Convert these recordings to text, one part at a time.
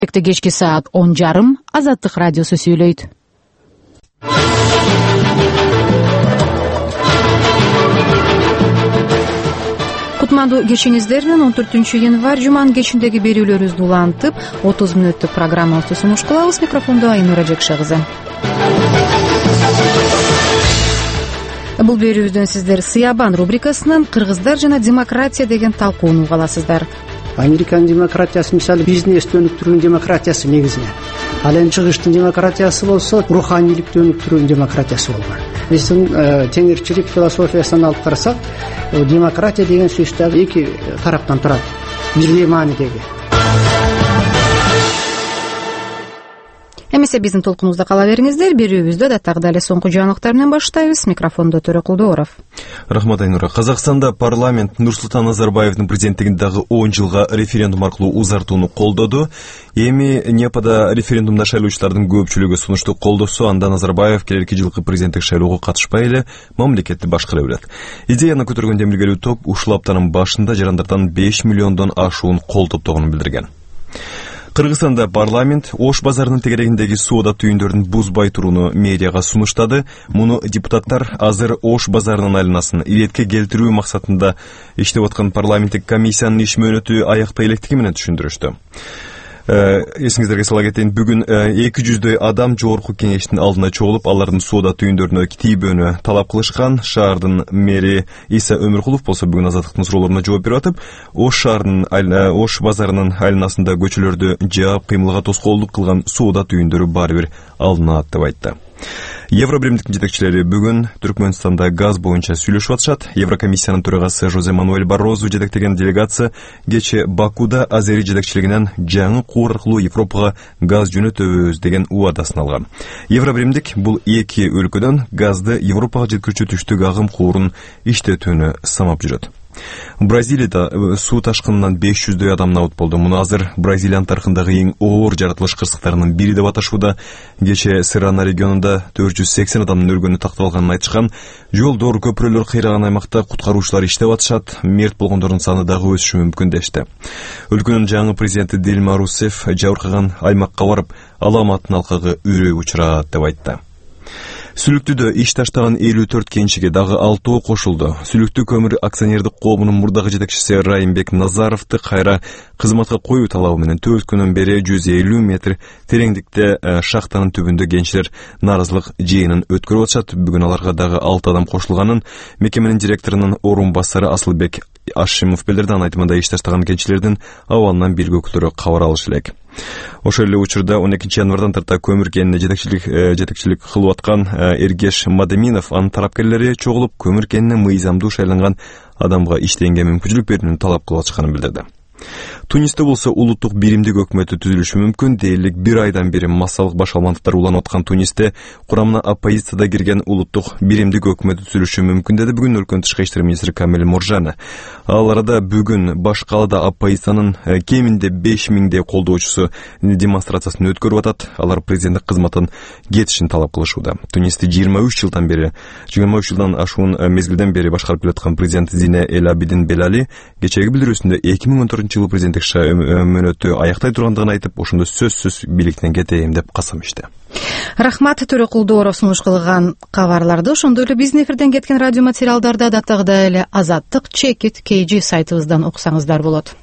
Кечки саат 10:30 Азаттык радиосу сүйлөйт. Кутмандуу кечиңиздер менен 14 январь жуманын кечиндеги берүүлөрүбүздү улантып 30 мүнөттүк программабызды сунуш кылабыз. Микрофондо Айнура Жекше кызы. Бул берүүбүздөн сиздер Сыябан рубрикасынан кыргыздар жана демократия деген талкууну уга аласыздар. Американын демократиясы мисалы бизнести өнүктүрүүнүн демократиясы негизинен. Ал эми чыгыштын демократиясы болсо руханийликти өнүктүрүүнүн демократиясы болгон. Биздин теңирчилик философиясынан алып карасак, демократия деген сөз дагы эки тараптан турат. Бирдей маанидеги. Эмесе биздин толкунубузда кала бериңиздер. Берүүбүздү адаттагыдай эле соңку жаңылыктар менен баштайбыз. Микрофондо Төрөкулдуоров. Рахмат Айнура. Казакстанда парламент Нурсултан Назарбаевдин президенттигиндеги 10 жылга референдум аркылуу узартууну колдоду. Эми Непада референдумда шайлоочулардын көпчүлүгү сунушту колдосо, анда Назарбаев келерки жылкы президенттик шайлоого катышпай эле мамлекетти башкара берет. Идеяны көтөргөн демилгелүү топ ушул аптанын башында жарандардан 5 миллиондон ашуун кол топтогонун билдирген. Кыргызстанда парламент Ош базарынын тегерегиндеги соода түйүндөрүн бузбай турууну мэрияга сунуштады. Муну депутаттар азыр Ош базарынын айланасын иретке келтирүү максатында иштеп аткан парламенттик комиссиянын иш мөөнөтү аяктай электиги менен түшүндүрүштү. Эсиңиздерге сала кетейин, бүгүн 200дөй адам жогорку кеңештин алдына чогулуп, алардын соода түйүндөрүнө тийбөөнү талап кылышкан. Шаардын мэри Иса Өмүркулов болсо бүгүн Азаттыктын суроолоруна жооп берип атып, Ош базарынын айланасында көчөлөрдү жаап кыймылга тоскоолдук кылган соода түйүндөрү баары бир алынат деп айтты. Евробиримдиктин жетекчилери бүгүн Түркмөнстанда газ боюнча сүйлөшүп атышат. Еврокомиссиянын төрагасы Жозе Мануэль Баррозу жетектеген делегация кече Бакуда Азери жетекчилигинен жаңы куур аркылуу Европага газ жөнөтөбүз деген убадасын алган. Евробиримдик бул эки өлкөдөн газды Европага жеткирүүчү түштүк агым куурун иштетүүнү самап жүрөт. Бразилияда суу ташкынынан 500дөй адам набыт болду. Муну азыр Бразилиянын тарыхындагы эң оор жаратылыш кырсыктарынын бири деп аташууда. Кече Серрана регионунда 480 адамдын өлгөнү такталганын айтышкан. Жолдор, көпүрөлөр кыйраган аймакта куткаруучулар иштеп атышат. Мерт болгондордун саны дагы өсүшү мүмкүн дешти. Өлкөнүн жаңы президенти Дилма Русеф жабыркаган аймакка барып, аламаттын алкагы үрөй учурат деп айтты. Сүлүктүдө иш таштаган 54 кенчиге дагы 6 кошулду. Сүлүктү көмүр акционердик коомунун мурдагы жетекчиси Райымбек Назаровду кайра кызматка коюу талабы менен 4 күнөн бери 150 метр тереңдикте шахтанын түбүндө кенчилер нааразылык жыйынын өткөрүп атышат. Бүгүн аларга дагы 6 адам кошулганын мекеменин директорунун орун басары Асылбек Ашимов билдирди. Анын айтымында иш таштаган кенчилердин абалынан бирге өкүлдөрү кабар алыш элек. Ошол эле учурда 12 январдан тарта көмүр кенине жетекчилик кылып аткан Эргеш Мадеминов анын тарапкерлери чогулуп көмүр кенине мыйзамдуу шайланган адамга иштегенге мүмкүнчүлүк берүүнү талап кылып атышканын билдирди. Тунисте болсо улуттук биримдик өкмөтү түзүлүшү мүмкүн. Дээрлик бир айдан бери массалык башалмандыктар уланып аткан Тунисте курамына оппозицияда кирген улуттук биримдик өкмөтү түзүлүшү мүмкүн деди бүгүн өлкөнүн тышкы иштер министри Камил Муржана. Ал арада бүгүн баш калаада оппозициянын кеминде 5000 колдоочусу демонстрациясын өткөрүп атат. Алар президенттик кызматтан кетишин талап кылышууда. Тунисти 23 жылдан ашуун мезгилден бери башкарып келаткан президент Зине Эль Абидин Белали кечеги билдирүүсүндө 2014 жылы президенттик мөөнөтү аяктай тургандыгын айтып, ошондо сөзсүз бийликтен кетейм деп касам ишти. Рахмат. Төрөкулдуоров сунуш кылган кабарларды, ошондой эле биздин эфирден кеткен радио материалдарды адаттагыдай эле Азаттык Чекит KG сайтыбыздан окусаңыздар болот.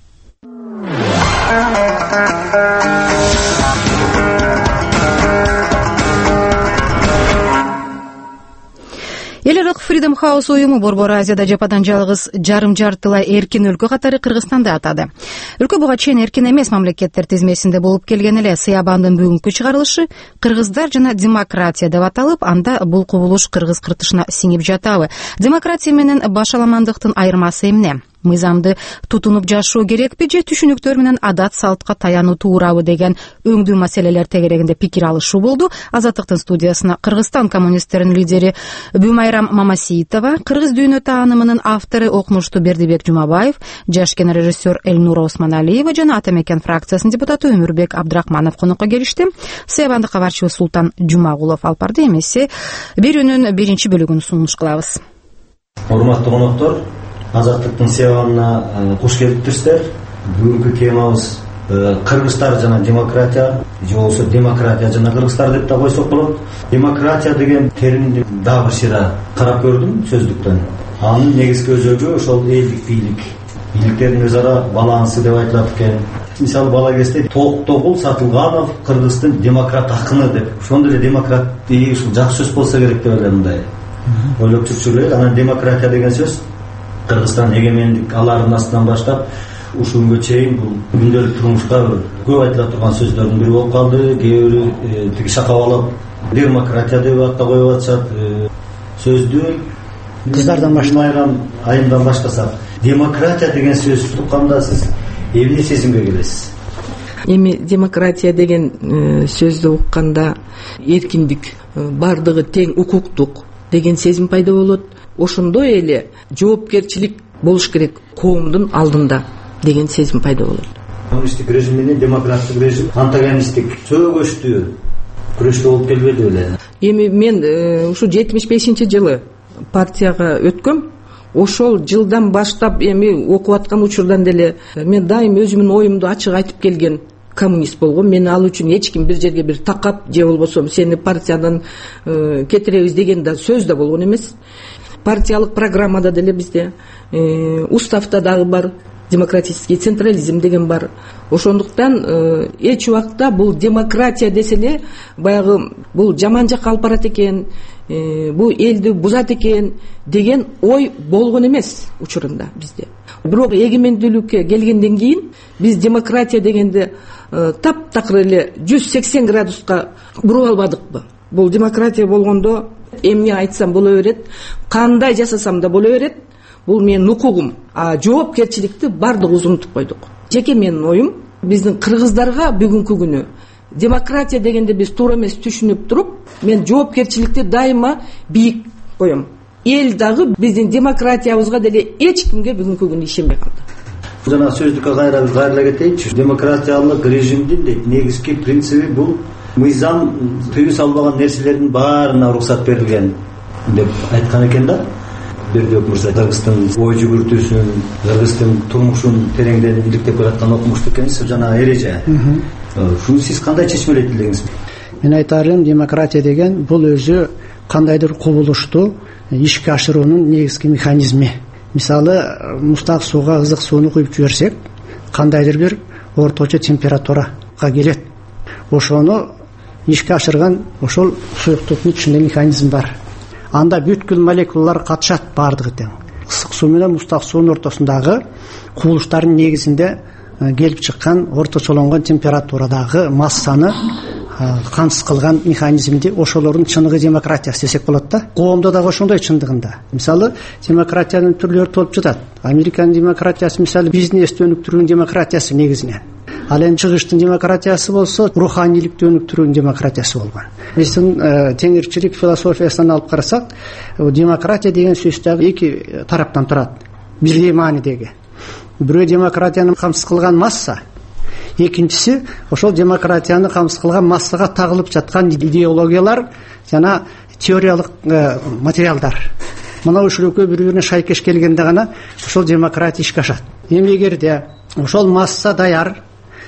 Элирок Freedom House уюму Борбор Азияда жападан жалгыз жарым жартылай эркин өлкө катары Кыргызстанды атады. Өлкө буга чейин эркин эмес мамлекеттер тизмесинде болуп келген эле. Сыябандын бүгүнкү чыгарылышы кыргыздар жана демократия деп аталып, анда бул кубулуш кыргыз кыртышына сиңип жатабы? Демократия менен башаламандыктын айырмасы эмне? Мыйзамды тутунуп жашоо керекпи же түшүнүктөр менен адат салтка таянуу туурабы деген өңдүү маселелер тегерегинде пикир алышуу болду. Азаттыктын студиясына Кыргызстан коммунисттеринин лидери Бюмайрам Мамасиитова, кыргыз дүйнө таанымынын автору окумуштуу Бердибек Жумабаев, жаш кинорежиссер Элнура Осмоналиева жана Ата Мекен фракциясынын депутаты Өмүрбек Абдрахманов конокко келишти. Сыябандык кабарчыбыз Султан Жумагулов алып барды. Эмесе берүүнүн биринчи бөлүгүн сунуш кылабыз. Урматтуу коноктор, Азаттыктын Сыябанына кош келиптирсиздер. Бүгүнкү темабыз кыргыздар жана демократия же болбосо демократия жана кыргыздар деп да койсок болот. Демократия деген терминди дагы бир шыра карап көрдүм сөздүктөн. Анын негизги өзөгү ошол элдик бийлик, бийликтердин өз ара балансы деп айтылат экен. Мисалы бала кезде Токтогул Сатылганов кыргыздын демократ акыны деп, ошондой эле демократ ушул жакшы сөз болсо керек деп ойлойм. Мындай ойлоп жүрчү элек. Анан демократия деген сөз Кыргызстан эгемендик аларынын астынан баштап ушул күнгө чейин бул күндөлүк турмушта көп айтыла турган сөздөрдүн бири болуп калды. Кээ бирөө тиги шакабалап демократия деп ат да коюп атышат. Сөздү кыздардан баштайган айымдан баштасак, демократия деген сөздү тукканда сиз эмне сезимге келесиз? Эми демократия деген сөздү укканда эркиндик, бардыгы тең, укуктук деген сезим пайда болот. Ошондой эле жоопкерчилик болуш керек коомдун алдында деген сезим пайда болот. Коммунисттик режим менен демократтык режим антагонисттик, сөөгөштүү күрөштө болуп келбеди беле? Эми мен ушу 75-жылы партияга өткөм. Ошол жылдан баштап эми окуп аткан учурдан деле мен дайым өзүмдүн оюмду ачык айтып келген коммунист болгом. Мен ал үчүн эч ким бир жерге бир такап же болбосо сени партиядан кетиребиз деген да сөз да болгон эмес. Партиялык программада деле бизде, уставда дагы бар, демократический централизм деген бар. Ошондуктан эч убакта бул демократия деселе баягы бул жаман жакка алып барат экен, бул элди бузат экен деген ой болгон эмес учурунда бизде. Бирок эгемендүүлүккө келгенден кийин биз демократия дегенде таптакыр эле 180 градуска буруп албадыкпы? Бул демократия болгондо эмне айтсам боло берет, кандай жасасам да боло берет. Бул менин укугум. А жоопкерчиликти бардыгыбыз унутуп койдук. Жеке менин оюм, биздин кыргыздарга бүгүнкү күнү демократия дегенде биз туура эмес түшүнүп туруп, мен жоопкерчиликти дайыма бийик коем. Эл дагы биздин демократиябызга деле эч кимге бүгүнкү күнү ишенбей калды. Жана сөздүккө кайра кетейинчи. Демократиялык режимдин негизги принциби бул мыйзам тыюу салбаган нерселердин баарына уруксат берилген деп айткан экен да. Бердиев мырза Кыргыздын ой жүгүртүүсүн, Кыргыздын турмушун тереңден иликтеп келаткан окумуштуу экенсиз, жана эреже. Шуну сиз кандай чечмелейт элеңиз? Мен айтар элем, демократия деген бул өзү кандайдыр кубулушту ишке ашыруунун негизги механизми. Мисалы, муздак сууга ызык сууну куюп жиберсек, кандайдыр бир орточо температурага келет. Ошону ишке ашырган ошол суюктуктун ичинде механизм бар. Анда бүткүл молекулалар катышат бардыгы тең. Ысык суу менен муздак суунун ортосундагы кубулуштардын негизинде келип чыккан орточолонгон температурадагы массаны камсыз кылган механизмди ошолордун чыныгы демократиясы десек болот да. Коомдо дагы ошондой чындыгында. Мисалы, демократиянын түрлөрү болуп жатат. Американын демократиясы мисалы бизнести өнүктүрүүнүн демократиясы негизинен. Ал эми чыгыштын демократиясы болсо руханийликти өнүктүрүүнүн демократиясы болгон. Биздин теңирчилик философиясынан алып карасак, демократия деген сөз дагы эки тараптан турат. Бирдей маанидеги. Бирөө демократияны камсыз кылган масса, экинчиси ошол демократияны камсыз кылган массага тагылып жаткан идеологиялар жана теориялык материалдар. Мына ушул экөө бири-бирине шайкеш келгенде гана ошол демократия ишке ашат. Эми эгерде ошол масса даяр,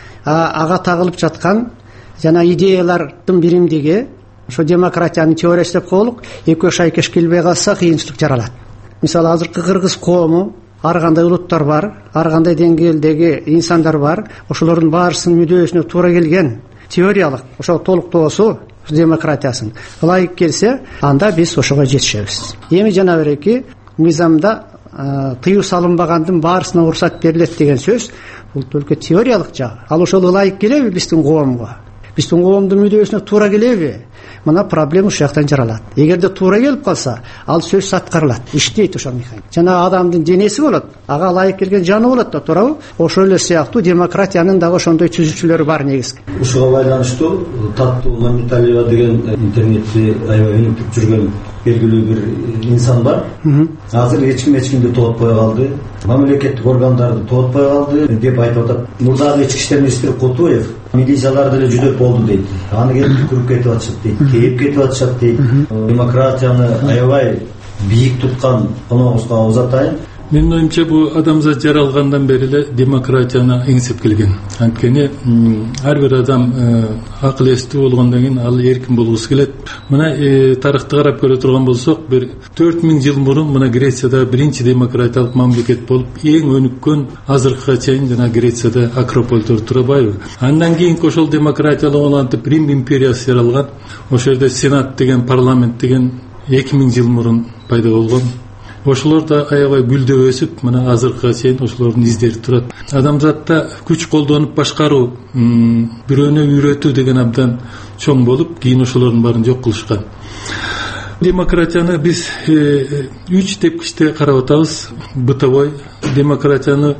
ага тагылып жаткан жана идеялардын биримдиги ошо демократиянын теориясы деп коелук, экөө шайкеш келбей калса кыйынчылык жаралат. Мисалы, азыркы кыргыз коому, ар кандай улуттар бар, ар кандай деңгээлдеги инсандар бар, ошолордун баарысынын мүдөөсүнө туура келген теориялык ошо толуктоосу демократиясын ылайык келсе, анда биз ошого жетишебиз. Эми жана береки мыйзамда тыюу салынбагандын баарысына уруксат берилет деген сөз, бул только теориялык жагы. Ал ошол ылайык келеби биздин коомго? Биздин коомдун мүдөөсүнө туура келеби? Мына проблема ушул жактан жаралат. Эгерде туура келип калса, ал сөз аткарылат, иштейт ошол механизм. Жана адамдын денеси болот, ага ылайык келген жаны болот да, туурабы? Ошол эле сыяктуу демократиянын дагы ошондой түзүүчүлөрү бар негизги. Ушуга байланыштуу Таттуу Мамиталиева деген интернетти аябай өнүктүп жүргөн белгилүү бир инсан бар. Азыр эч кимди тоотпой калды, мамлекеттик органдарды тоотпой калды деп айтып атат. Мурдагы ички иштер министри Кутуев милициялар деле жүдөп болду дейт. Аны келип күрүп кетип атышат дейт, кейип кетип атышат дейт. Демократияны аябай бийик туткан коногубузга узатайын. Менин оюмча бул адамзат жаралгандан бери эле демократияны эңсеп келген. Анткени ар бир адам акыл эстүү болгондон кийин ал эркин болгусу келет. Мына тарыхты карап көрө турган болсок, бир 4000 жыл мурун мына Грецияда биринчи демократиялык мамлекет болуп, эң өнүккөн азыркыга чейин жана Грецияда Акрополдор турабайбы. Андан кийин ошол демократиялык улантып Рим империясы жаралган. Ошол жерде сенат деген, парламент деген 2000 жыл мурун пайда болгон. Ошолор да аябай гүлдөп өсүп, мына азыркыга чейин ошолордун издери турат. Адамзатта күч колдонуп башкаруу, бирөөнү үйрөтүү деген абдан чоң болуп, кийин ошолордун баарын жок кылышкан. Демократияны биз 3 тепкичте карап атабыз. Бытовой демократияны,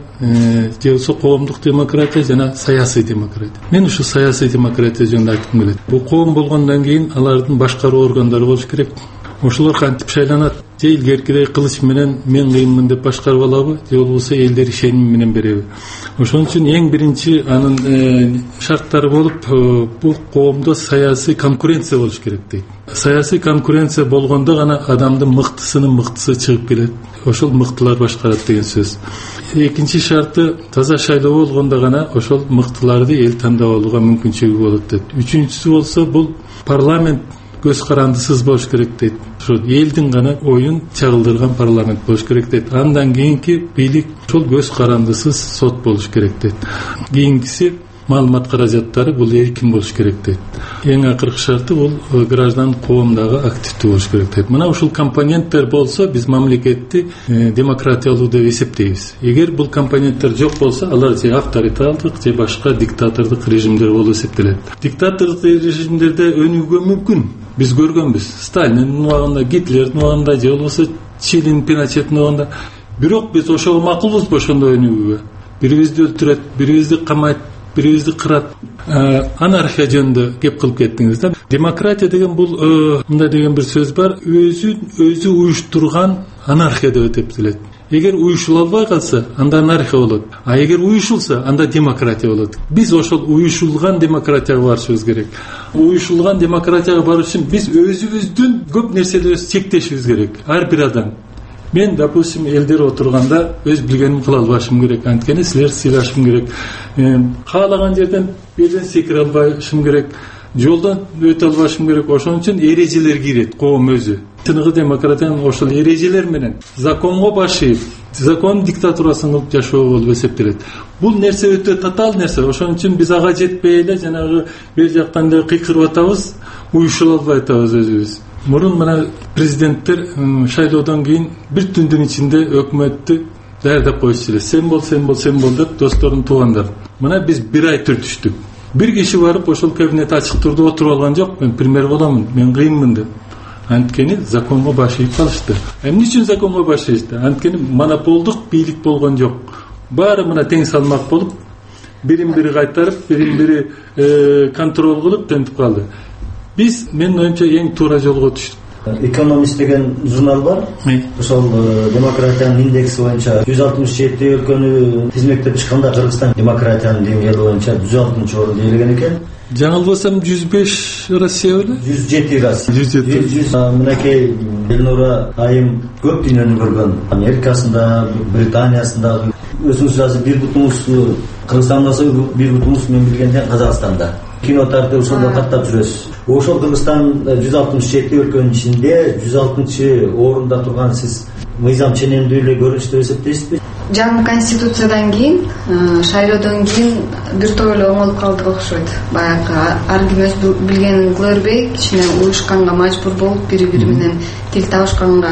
же болбосо коомдук демократия жана саясий демократия. Мен ушу саясий демократия жөнүндө айткым келет. Бул коом болгондон кийин алардын башкаруу органдары болуш керек. Ошолор кантип шайланат? Же илгеркидей кылыч менен мен кыйынмын деп башкарып алабы, же болбосо элдер ишеним менен береби? Ошон үчүн эң биринчи анын шарттары болуп, бул коомдо саясий конкуренция болуш керек дейт. Саясий конкуренция болгондо гана адамдын мыктысынын мыктысы чыгып келет. Ошол мыктылар башкарат деген сөз. Экинчи шарты таза шайлоо болгондо гана ошол мыктыларды эл тандап алууга мүмкүнчүлүгү болот дейт. Үчүнчүсү болсо бул парламент көз карандысыз болуш керек дейт. Ошол элдин гана оюн чагылдырган парламент болуш керек дейт. Андан кийинки бийлик ошол көз карандысыз сот болуш керек дейт. Кийинкиси маалымат каражаттары бул эркин болуш керек дейт. Эң акыркы шарты бул граждан коомдагы активдүү болуш керек дейт. Мына ушул компоненттер болсо биз мамлекетти демократиялуу деп эсептейбиз. Эгер бул компоненттер жок болсо, алар же авторитардык же башка диктатордук режимдер болуп эсептелет. Диктатордук режимдерде өнүгүүгө мүмкүн. Биз көргөнбүз. Сталиндин убагында, Гитлердин убагында, же болбосо Чилин, Пиночеттин убагында. Бирок биз ошого макулбузбу ошондой өнүгүүгө? Бирибизди өлтүрөт, бирибизди камайт, бирибизди кырат. Анархия жөнүндө кеп кылып кеттиңиз да. Демократия деген бул мындай деген бир сөз бар, өзү уюштурган анархия деп эсептелет. Эгер уюшула албай калса, анда анархия болот. А эгер уюшулса, анда демократия болот. Биз ошол уюшулган демократияга барышыбыз керек. Уюшулган демократияга барыш үчүн биз өзүбүздүн көп нерселерибизди чектешибиз керек. Ар бир адам. Мен, допустим, элдер отурганда өз билгенимди кыла албашым керек. Анткени силер сыйлашым керек. Каалаган жерден берден секире албашым керек. Жолдон өтө албашым керек. Ошон үчүн эрежелер кирет коом өзү. Чыныгы демократиянын ошол эрежелер менен законго башыйып, закон диктатурасын кылып жашоо болуп эсептелет. Бул нерсе өтө татаал нерсе. Ошон үчүн биз ага жетпей эле жанагы бер жактан да кыйкырып атабыз, уюшула албай атабыз өзүбүз. Мурун мына президенттер шайлоодон кийин бир түндүн ичинде өкмөттү даярдап коюшту эле. Сен бол деп досторун, туугандарын. Мына биз бир ай түртүштүк. Бир киши барып ошол кабинет ачык турду отуруп алган жок. Мен премьер боламын, мен кыйынмын деп. Анткени законго башыйып калышты. Эмне үчүн законго башыйышты? Анткени монополдук бийлик болгон жок. Баары мына тең салмак болуп, бирин бири кайтарып, бирин бири контроль кылып тентип калды. Биз, менин оюмча, эң туура жолго түштүк. Экономист деген журнал бар. Ошол демократиянын индекси боюнча 167 өлкөнү тизмектеп чыкканда Кыргызстан демократиянын деңгээли боюнча 106-орунду ээлеген экен. Жаңылбасам 105 Россия беле? 107 Россия. Мынакей Элнура айым көп дүйнөнү көргөн. Америкасында, Британиясында, өзүңүз азыр бир бутуңуз Кыргызстанда, бир бутуңуз мен билгенден Казакстанда. Кино тартып ошондо каттап жүрөсүз. Ошол Кыргызстан 167 өлкөнүн ичинде 106-орунда турган сиз мыйзам ченемдүү эле көрүнүш деп эсептейсизби? Жаңы конституциядан кийин, шайлоодон кийин бир топ эле оңолуп калдык окшойт. Баягы ар ким өз билгенин кыла бербей, кичине уюшканга мажбур болуп, бири-бири менен тил табышканга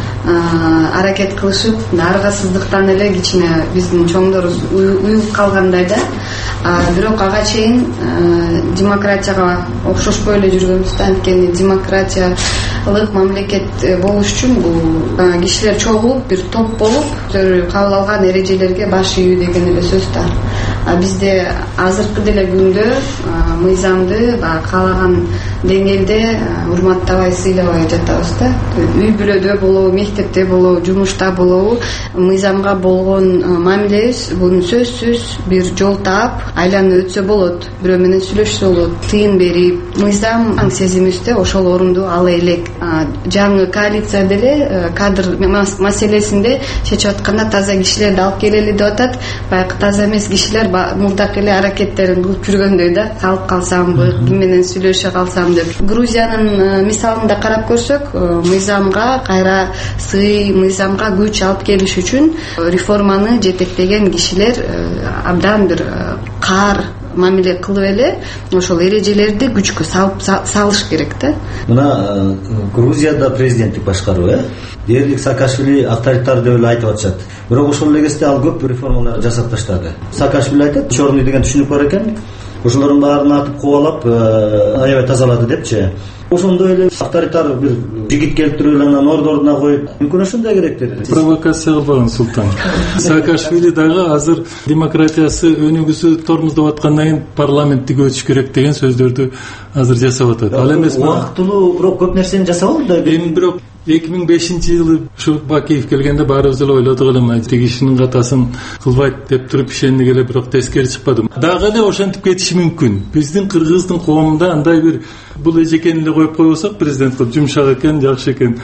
аракет кылышып, аргасыздыктан эле кичине биздин чоңдорубуз уюлуп калгандай да. Бирок ага чейин демократияга окшошпой эле жүргөнбүз да. Анткени демократиялык мамлекет болуш үчүн бул кишилер чогулуп, бир топ болуп, кабыл алган эрежелерге баш ийүү деген эле сөз да. бизде азыркы деле күндө мыйзамды баягы каалаган деңгээлде урматтабай сыйлабай жатабыз да. Үй бүлөдө болобу, мектепте болобу, жумушта болобу мыйзамга болгон мамилебиз бул сөзсүз бир жол таап айланып өтсө болот, бирөө менен сүйлөшсө болот, тыйын берип, мыйзам сезимибизде ошол орунду ала элек. Жаңы коалиция деле кадр маселесинде чечип атканда таза кишилерди алып келели деп атат. Баягы таза эмес кишилер мурдакы эле аракеттерин кылып жүргөндөй да, калып калсамбы, ким менен сүйлөшө калсам деп. Грузиянын мисалында карап көрсөк, мыйзамга кайра сый, мыйзамга күч алып келиш үчүн реформаны жетектеген кишилер абдан бир каар мамиле кылып эле ошол эрежелерди күчкө салыш керек да. Мына Грузияда президенттик башкаруу дээрлик Саакашвили авторитар деп эле айтып атышат. Бирок ошол эле кезде ал көп реформалар жасап таштады. Саакашвили айтат, черный деген түшүнүк бар экен. Ошолордун баарын атып кубалап, аябай тазалады депчи. Ошондой эле авторитар бир жигит келтирип эле анан ордуна коюп, мүмкүн ошондой керектир. Провокация кылбаган Султан. Саакашвили дагы азыр демократиясы өнүгүүсү тормуздоп аткандан кийин парламенттик өтүш керек деген сөздөрдү азыр жасап атат. Ал эмес убактылуу бирок көп нерсени жасап алды да. Эми бирок 2005-жылы ушу Бакиев келгенде баарыбыз эле ойлодук эле, тиги кишинин катасын кылбайт деп туруп ишендик эле, бирок тескери чыкпады. Дагы эле ошентип кетиши мүмкүн. Биздин кыргыздын коомунда андай бир бул эжекени эле коюп койбосок, президент кылып жумшак экен, жакшы экен.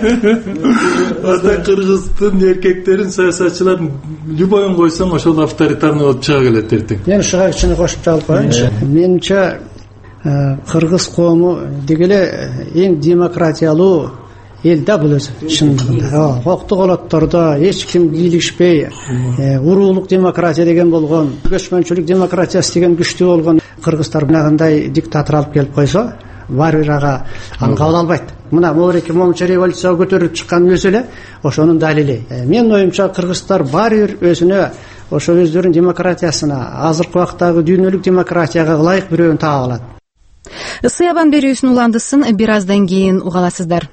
Ата кыргыздын эркектерин, саясатчыларын любойун койсоң, ошол авторитарный болуп чыга келет эртең. Мен ушуга кичине кошуп чалып коеюнчу. Менимче кыргыз коому дегеле эң демократиялуу эл да бул өзү чындыгында. Коктук олоттордо эч ким кийлигишпей, уруулук демократия деген болгон, көчмөнчүлүк демократиясы деген күчтүү болгон кыргыздар мынандай диктатор алып келип койсо, баары бир ага аны кабыл албайт. Мына Морики момчу революцияга көтөрүлүп чыккан өзү эле ошонун далили. Менин оюмча кыргыздар баары бир өзүнө ошо өздөрүнүн демократиясына, азыркы убактагы дүйнөлүк демократияга ылайык бирөөнү таап алат. Сыябан берүүсүнүн уландысын бир аздан кийин угаласыздар.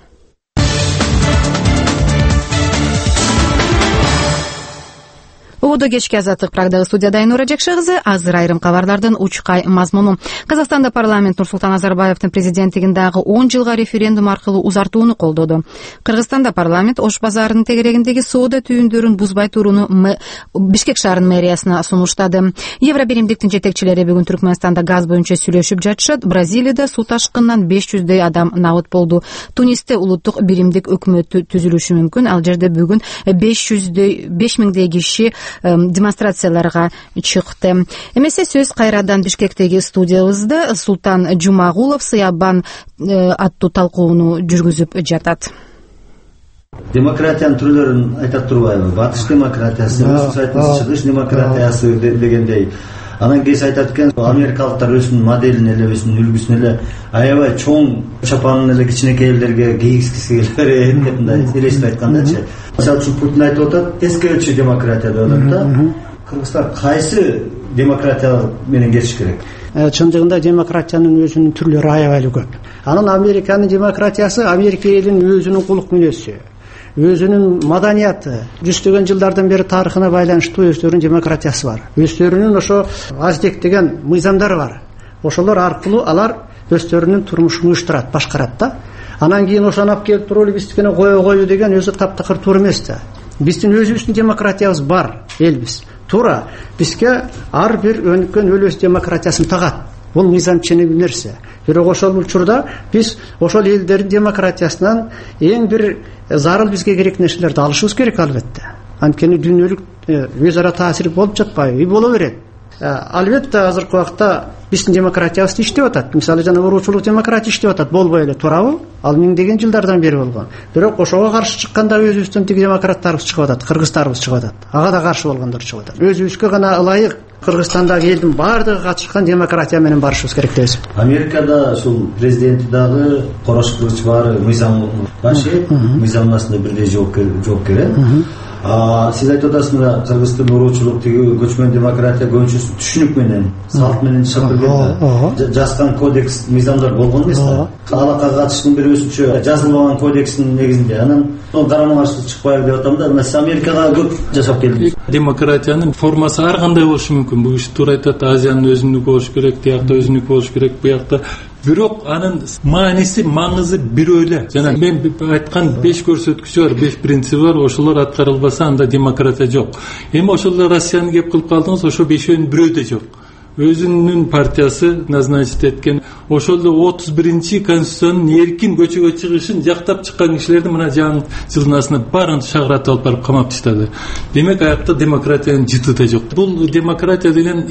Убуду кечки азаттык программасы студияда Айнура Жакшы кызы. Азыр айрым кабарлардын учкай мазмуну. Казакстанда парламент Нурсултан Назарбаевдин президенттигиндагы 10 жылга референдум аркылуу узартууну колдоду. Кыргызстанда парламент Ош базарынын тегерегиндеги соода түйүндөрүн бузбай турууну Бишкек шаарынын мэриясына сунуштады. Евро биримдиктин жетекчилери бүгүн Түркмөнстанда газ боюнча сүйлөшүп жатышат. Бразилияда суу ташкынынан 500дөй адам набыт болду. Тунисте улуттук биримдик өкмөтү түзүлүшү мүмкүн. Ал жерде бүгүн 5000дөй киши демонстрацияларга чыкты. Эмесе сөз кайрадан Бишкектеги студиябызда Султан Жумагулов Сыябан аттуу талкууну жүргүзүп жатат. Демократиянын түрлөрүн айтат турбайбы? Батыш демократиясы, чыгыш демократиясы дегендей. Анан кийин айтат экен, америкалыктар өзүнүн моделин эле, өзүнүн үлгүсүн эле аябай чоң чапанын эле кичинекей элдерге кийгизгиси келет, мындай элестип айткандачы. Мисалы үчүн Путин айтып атат, эскечи демократия деп атат да. Кыргызстар кайсы демократия менен кетиш керек? Чындыгында демократиянын өзүнүн түрлөрү аябай көп. Анын Американын демократиясы Америка элинин өзүнүн кулук мүнөзү, өзүнүн маданияты, жүздөгөн жылдардан бери тарыхына байланыштуу өздөрүнүн демократиясы бар. Өздөрүнүн ошо аздек деген мыйзамдары бар. Ошолор аркылуу алар өздөрүнүн турмушун уюштурат, башкарат да. Анан кийин ошону алып келип туруп биздикине кою деген өзү таптакыр туура эмес да. Биздин өзүбүздүн демократиябыз бар, элбиз. Туура, бизге ар бир өнүккөн өл өз демократиясын тагат. Бул мыйзам ченеги нерсе. Бирок ошол учурда биз ошол элдердин демократиясынан эң бир зарыл бизге керек нерселерди алышыбыз керек албетте. Анткени дүйнөлүк өз ара таасир болуп жатпайбы? Боло берет. Албетте азыркы убакта биздин демократиябыз иштеп атат. Мисалы жана уруучулук демократия иштеп атат, болбой эле туурабы? Ал миңдеген жылдардан бери болгон. Бирок ошого каршы чыкканда өзүбүздүн демократтарыбыз чыгып атат, кыргыздарыбыз чыгып атат. Ага да каршы болгондор чыгып атат. Өзүбүзгө гана ылайык Кыргызстандагы элдин баардыгы катышкан демократия менен барышыбыз керек дейбиз. Америкада ушул президенти дагы корош кылыч баары мыйзам башы, мыйзамнасында бирдей жооп керек. Сиз айтып атасыз мына кыргыздын уруучулук тиги көчмөн демократия көбүнчөсү түшүнүк менен, салт менен чыгып келген жазган кодекс мыйзамдар болгон эмес да. Алакка катыштын бир өзүнчө жазылбаган кодекстин негизинде. Анан карама каршы чыкпайлы деп атам да. Мына сиз Америкага көп жашап келдиңиз. Демократиянын формасы ар кандай болушу мүмкүн. Бул киши туура айтат, Азиянын өзүнүкү болуш керек, тиякта өзүнүкү болуш керек, буякта. Бирок анын мааниси, маңызы бирөө эле. Жана мен айткан 5 көрсөткүчү бар, 5 принциби бар. Ошолор аткарылбаса анда демократия жок. Эми ошол Россияны кеп кылып калдыңыз, ошо 5өөнүн бирөө да жок. Өзүнүн партиясы назначить эткен. Ошол эле 31-чи конституциянын эркин көчөгө чыгышын жактап чыккан кишилерди мына жылдын астына баарын шагыратып алып барып камап таштады. Демек аякта демократиянын жыты да жок. Бул демократия деген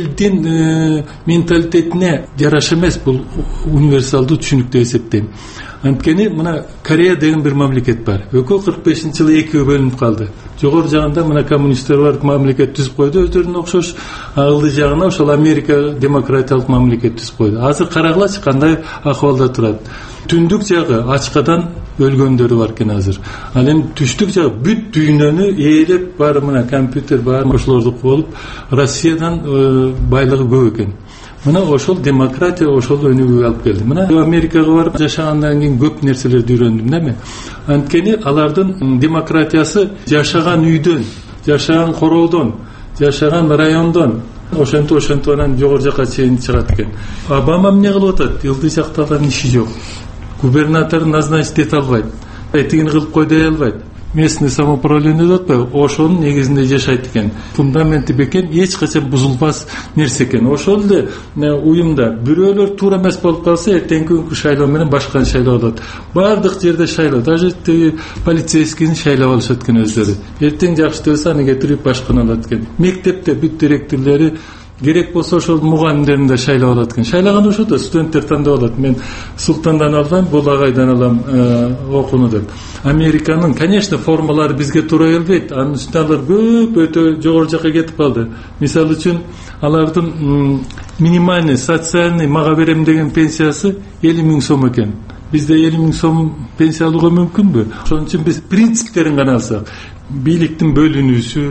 элдин менталитетине жараша эмес, бул универсалдуу түшүнүк деп эсептейм. Анткени мына Корея деген бир мамлекет бар. Экөө 45-жылы экиге бөлүнүп калды. Жогору жагында мына коммунисттер бар, мамлекет түзүп койду өздөрүнө окшош. Ылдый жагына ошол Америка демократиялык мамлекет түзүп койду. Азыр карагылачы кандай акыбалда турат. Түндүк жагы ачкадан өлгөндөрү бар экен азыр. Ал эми түштүк жагы бүт дүйнөнү ээлеп баары мына компьютер баары ошолордуку болуп, Россиядан байлыгы көп экен. Мына ошол демократия ошол өнүгүүгө алып келди. Мына Америкага барып жашагандан кийин көп нерселерди үйрөндүм да мен. Анткени алардын демократиясы жашаган үйдөн, жашаган короодон, жашаган райондон ошентип анан жогору жака чейин чыгат экен. Обама эмне кылып атат? Ылдый жактаган иши жок. Губернатор назначить эте албайт. Этигин кылып кой дей албайт. Местный самоуправление деп атпайбы? Ошонун негизинде жашайт экен. Фундаменти бекем, эч качан бузулбас нерсе экен. Ошол эле уюмда бирөөлөр туура эмес болуп калса, эртеңки күnkү шайлоо менен башканы шайлап алат. Бардык жерде шайлоо, даже полицейскийни шайлап алышат экен өздөрү. Эртең жакшы десе аны кетирип башканы алат экен. Мектепте бүт директорлори керек болсо ошол мугалимдерин да шайлап алат экен. Шайлаган ошо да студенттер тандап алат. Мен Султандан албайм, бул агайдан алам окууну деп. Американын, конечно, формалары бизге туура келбейт. Анын үстүнө алар көп өтө жогору жака кетип калды. Мисалы үчүн алардын минимальный социальный мага берем деген пенсиясы 50.000 сом экен. Бизде 50.000 сом пенсия алууга мүмкүнбү? Ошон үчүн биз принциптерин гана алсак, бийликтин бөлүнүүсү,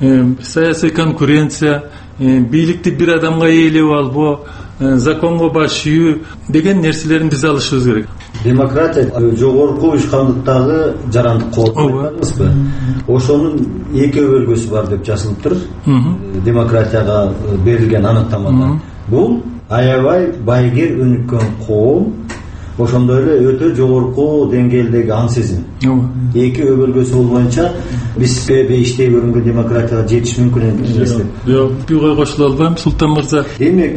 саясий конкуренция, бийликти бир адамга ээлеп албоо, законго баш ийүү деген нерселерин биз алышыбыз керек. Демократия жогорку уюшкандыктагы жарандык кооп айтпадыңызбы? Ошонун эки бөлгөсү бар деп жазылыптыр. Демократияга берилген аныктамада. Бул аябай байгер өнүккөн коом, ошондой эле өтө жогорку деңгээлдеги аң сезим. Эки бөлгөсү болбоюнча бизге иштей көрүнгөн демократияга жетиш мүмкүн эмес деп. Жок, буга кошула албайм, Султан мырза. Демек,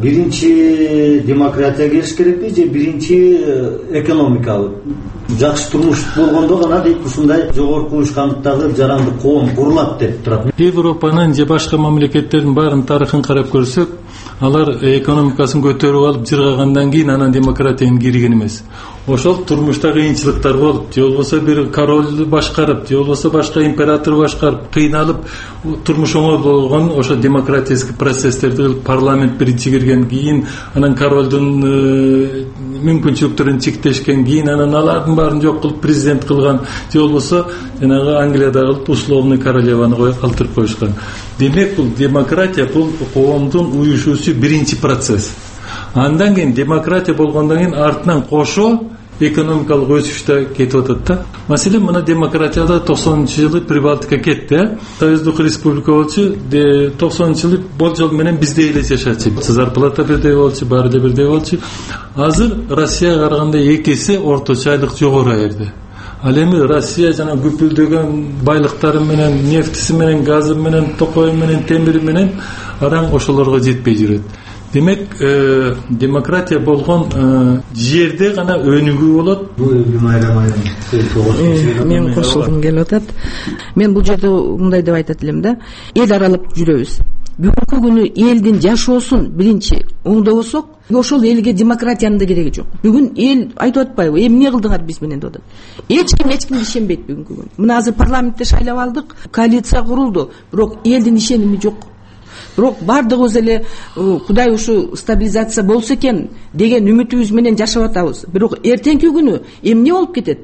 биринчи демократия келиш керекпи же биринчи экономикалык жакшы турмуш болгондо гана дейт ушундай жогорку уюшкандыктагы жарандык коом курулат деп турат. Европанын же башка мамлекеттердин баарын тарыхын карап көрсөк, алар экономикасын көтөрүп алып жыргагандан кийин анан демократияны кирген эмес. Ошол турмушта кыйынчылыктар болуп, же болбосо бир король башкарып, же болбосо башка император башкарып, кыйналып турмуш оңой болгон ошо демократический процесстерди кылып, парламент биринчи кирген кийин, анан королдун мүмкүнчүлүктөрүн чектешкен кийин, анан алардын баарын жок кылып президент кылган, же болбосо жанагы Англияда кылып условный королеваны калтырып коюшкан. Демек бул демократия бул коомдун уюшуусу биринчи процесс. Андан кийин демократия болгондон кийин артынан кошо экономикалык өсүш да кетип атат да. Маселен, мына демократияда 90-жылы Прибалтика кетти. Союздук республика болчу, 90-жылы болжол менен биздей эле жашачу. Зарплата бирдей болчу, баары да бирдей болчу. Азыр Россияга караганда 2 эсе орточо айлык жогору аерде. Ал эми Россия жана күпүлдөгөн байлыктары менен, нефтиси менен, газы менен, токою менен, темири менен араң ошолорго жетпей жүрөт. Демек, демократия болгон жерде гана өнүгүү болот. Мен кошулгум келип атат. Мен бул жерде мындай деп айтат элем да. Эл аралап жүрөбүз. Бүгүнкү күнү элдин жашоосун биринчи оңдобосок, ошол элге демократиянын да кереги жок. Бүгүн эл айтып атпайбы, эмне кылдыңар биз менен деп атат. Эч кимди ишенбейт бүгүнкү күнү. Мына азыр парламентте шайлап алдык, коалиция курулду, бирок элдин ишеними жок. Бирок бардыгыбыз эле Кудай ушу стабилизация болсо экен деген үмүтүбүз менен жашап атабыз. Бирок эртеңки күнү эмне болуп кетет?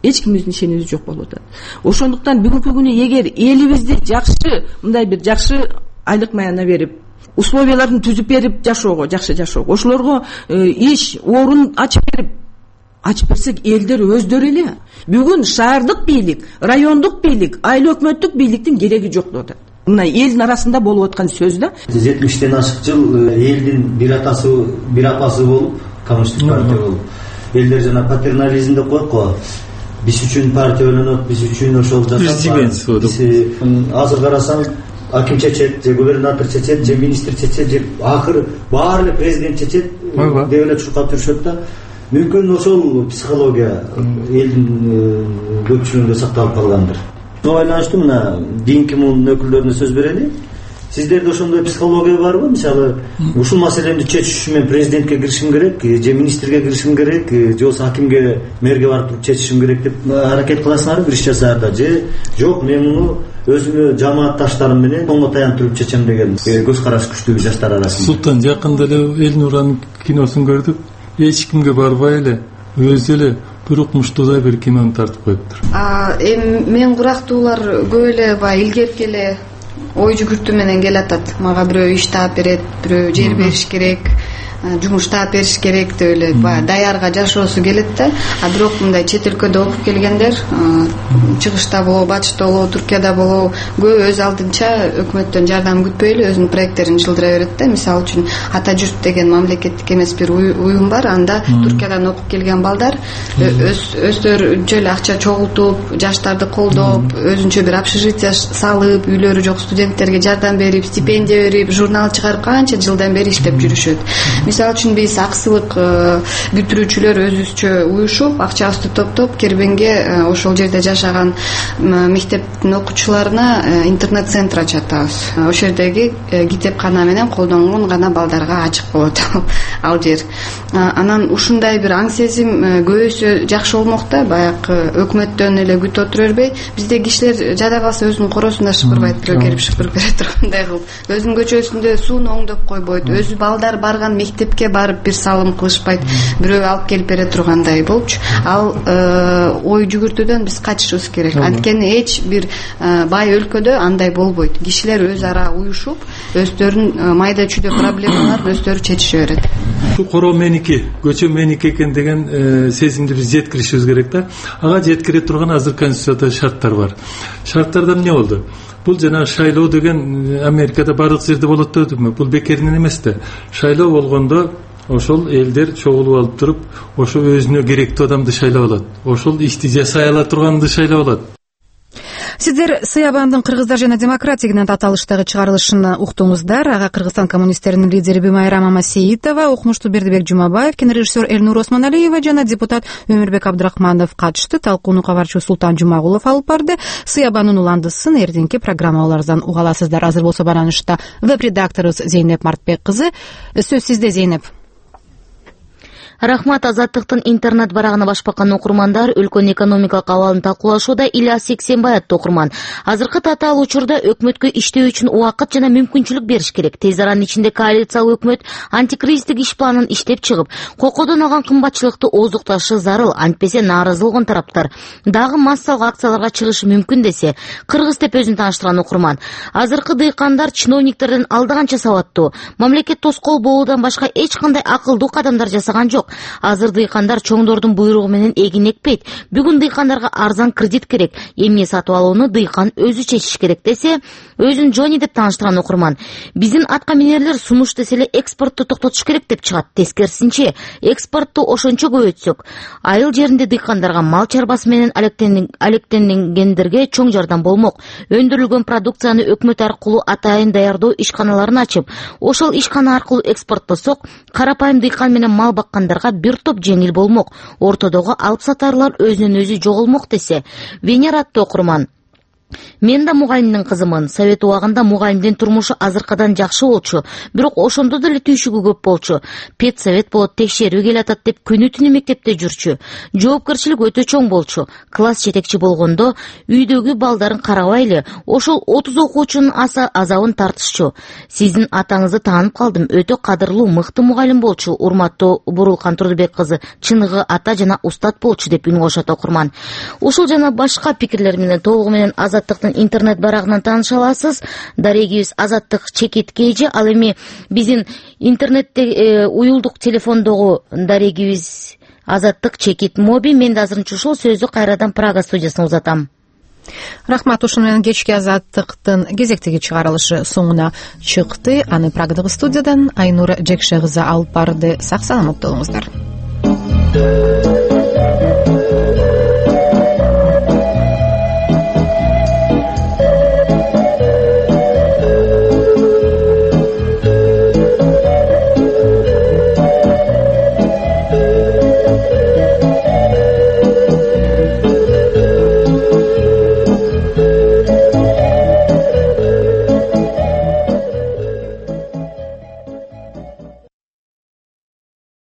эч кимибиздин ишенимибиз жок болуп атат. Ошондуктан бүгүнкү күнү эгер элибизди жакшы мындай бир жакшы айлык маяна берип, условияларын түзүп берип жашоого, жакшы жашоого, ошолорго иш орун ачып берсек, элдер өздөрү эле бүгүн шаардык бийлик, райондук бийлик, айыл өкмөттүк бийликтин кереги жок деп атат. Мына элдин арасында болуп аткан сөз да. 70-тен ашык жыл элдин бир атасы, бир апасы болуп, коммунисттик партия болуп. Элдер жана патернализм деп коет го. Биз үчүн партия ойлонот, биз үчүн ошол жасап. Азыр карасаң, аким чечет, же губернатор чечет, же министр чечет, же акыры баары эле президент чечет деп эле чуркап жүрүшөт да. Мүмкүн ошол психология элдин көпчүлүгүндө сакталып калгандыр. Ошого байланыштуу мына дин коммунунун өкүлдөрүнө сөз берели. Сиздерде ошондой психология барбы? Мисалы, ушул маселени чечиш үчүн мен президентке киришим керек, же министрге киришим керек, же болбосо акимге, мэрге барып туруп чечишим керек деп аракет кыласыңарбы бир иш жасаарда, же жок, мен муну өзүмө жамаатташтарым менен тоңго таянтырып чечем деген көз караш күчтүү жаштар арасында. Султан, жакында эле Элнуранын киносун көрдүк. Эч кимге барбай эле өзү эле бир укмуштуудай бир кинону тартып коюптур. Эми мен курактуулар көп эле баягы илгерки эле ой жүгүртүү менен келатат. Мага бирөө иш таап берет, бирөө жер бериш керек, жумуш таап бериш керек деп эле баягы даярга жашоосу келет да. Бирок мындай чет өлкөдө окуп келгендер, чыгышта болобу, батышта болобу, Туркияда болобу, көп өз алдынча өкмөттөн жардам күтпөй эле өзүнүн проекттерин жылдыра берет да. Мисалы үчүн Ата журт деген мамлекеттик эмес бир уюм бар. Анда Туркиядан окуп келген балдар өздөрүнчө эле акча чогултуп, жаштарды колдоп, өзүнчө бир общежитие салып, үйлөрү жок студенттерге жардам берип, стипендия берип, журнал чыгарып канча жылдан бери иштеп жүрүшөт. Мисалы үчүн биз аксылык бүтүрүүчүлөр өзүбүзчө уюшуп, акчабызды топтоп, Кербенге ошол жерде жашаган мектептин окуучуларына интернет-центр ачатабыз. Ошол жердеги китепкана менен колдонгон гана балдарга ачык болот ал жер. Анан ушундай бир аң сезим көбөйсө жакшы болмок да, баягы өкмөттөн эле күтүп отура бербей, бизде кишилер жада калса өзүнүн коросунда шыпырбайт, бирөө келип шыпырып бере тургандай кылып, өзүнүн көчөсүндө сууну оңдоп койбойт, өзү балдар барган мектепке барып бир салым кылышпайт, бирөө алып келип бере тургандай болчу. Ал ой жүгүртүүдөн биз качышыбыз керек. Анткени эч бир бай өлкөдө андай болбойт. Кишилер өз ара уюшуп, өздөрүнүн майда чүйдө проблемаларын өздөрү чечише берет. Ушу короо меники, көчө меники экен деген сезимди биз жеткиришибиз керек да. Ага жеткире турган азыр конституцияда шарттар бар. Шарттарда эмне болду? Бул жана шайлоо деген Америкада бардык жерде болот дедикми? Бул бекеринен эмес да. Шайлоо болгондо ошол элдер чогулуп алып туруп, ошо өзүнө керектүү адамды шайлап алат. Ошол ишти жасай ала турганды шайлап алат. Сиздер Сыябандын Кыргыздар жана демократия деген аталыштагы чыгарылышын уктуңуздар. Ага Кыргызстан коммунисттеринин лидери Бимайра Мамасеитова, укмуштуу Бердибек Жумабаев, кинорежиссер Элнур Осмоналиева жана депутат Өмүрбек Абдрахманов катышты. Талкууну кабарчы Султан Жумагулов алып барды. Сыябандын уландысын эртеңки программаларыбыздан уга аласыздар. Азыр болсо баранышта веб-редакторубуз Зейнеп Мартбек кызы. Сөз сизде, Зейнеп. Рахмат. Азаттыктын интернет барагына башпакан окурмандар өлкөнүн экономикалык абалын талкуулашууда. Ильяс Сексенбай аттуу окурман. Азыркы татаал учурда өкмөткө иштөө үчүн убакыт жана мүмкүнчүлүк бериш керек. Тез аранын ичинде коалициялык өкмөт антикризистик иш планын иштеп чыгып, кокодон алган кымбатчылыкты ооздукташы зарыл. Антпесе нааразы болгон тараптар дагы массалык акцияларга чыгышы мүмкүн десе, Кыргыз деп өзүн тааныштырган окурман. Азыркы дыйкандар чиновниктерден алдаганча сабаттуу. Мамлекет тоскоол болуудан башка эч кандай акылдуу кадамдар жасаган жок. Азыр дыйкандар чоңдордун буйругу менен эгин экпейт. Бүгүн дыйкандарга арзан кредит керек. Эмне сатып алууну дыйкан өзү чечиш керек десе, өзүн Джони деп тааныштырган окурман. Биздин атка минерлер сунуш десе эле экспортту токтотуш керек деп чыгат. Тескерисинче, экспортту ошончо көбөйтсөк, айыл жеринде дыйкандарга мал чарбасы менен алектенгендерге чоң жардам болмок. Өндүрүлгөн продукцияны өкмөт аркылуу атайын даярдоо ишканаларын ачып, ошол ишкана аркылуу экспорттосок, карапайым дыйкан менен мал баккандарга бир топ жеңил болмок. Ортодогу алып сатарлар өзүнөн өзү жоголмок десе, Венера аттуу окурман. Мен да мугалимдин кызымын. Совет убагында мугалимдин турмушу азыркыдан жакшы болчу, бирок ошондо деле түйшүгү көп болчу. Педсовет болот, текшерүү келатат деп күнү түнү мектепте жүрчү. Жоопкерчилик өтө чоң болчу. Класс жетекчи болгондо үйдөгү балдарын карабайлы, ошол 30 окуучунун азабын тартышчу. Сиздин атаңызды таанып калдым. Өтө кадырлуу, мыкты мугалим болчу. Урматтуу Бурулкан Турдубек кызы, чыныгы ата жана устат болчу деп үн кошот окурман. Ушул жана башка пикирлер менен толугу менен Азаттыктын интернет барагынан тааныша аласыз. Дарегибиз Азаттык чекит KG. Ал эми биздин интернетте уюлдук телефондогу дарегибиз Азаттык чекит моби. Мен да азырынча ушул сөздү кайрадан Прага студиясына узатам. Рахмат. Ушуну менен кечки Азаттыктын кезектеги чыгарылышы соңуна чыкты. Аны Прагадагы студиядан Айнура Жекше кызы алып барды. Сак саламат болуңуздар.